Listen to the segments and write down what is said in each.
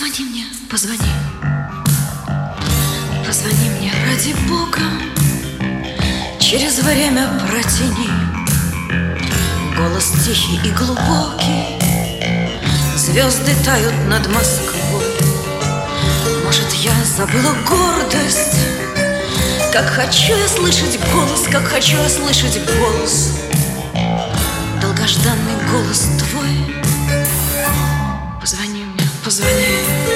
Позвони мне, позвони. Позвони мне, ради Бога. Через время протяни. Голос тихий и глубокий. Звезды тают над Москвой. Может, я забыла гордость. Как хочу я слышать голос, как хочу я слышать голос. Долгожданный голос твой. Позвони мне, позвони.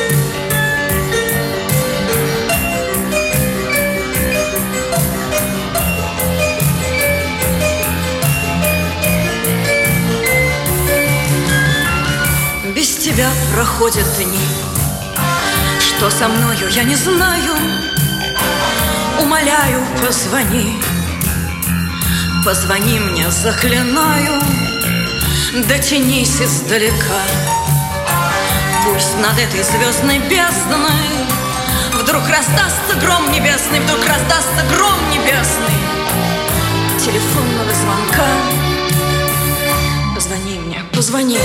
Без тебя проходят дни. Что со мною, я не знаю. Умоляю, позвони. Позвони мне, заклинаю. Дотянись издалека. Пусть над этой звездной бездной вдруг раздастся гром небесный, вдруг раздастся гром небесный телефонного звонка. Позвони мне, позвони.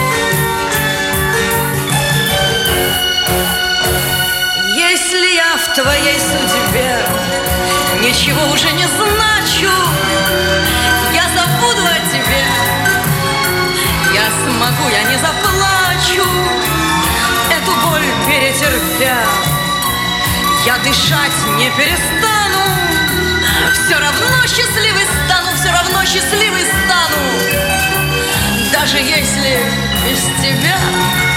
Если я в твоей судьбе ничего уже не значу, я забуду о тебе. Я смогу, я не заплачу, эту боль перетерпя. Я дышать не перестану. Все равно счастливой стану, все равно счастливой стану. Даже если без тебя.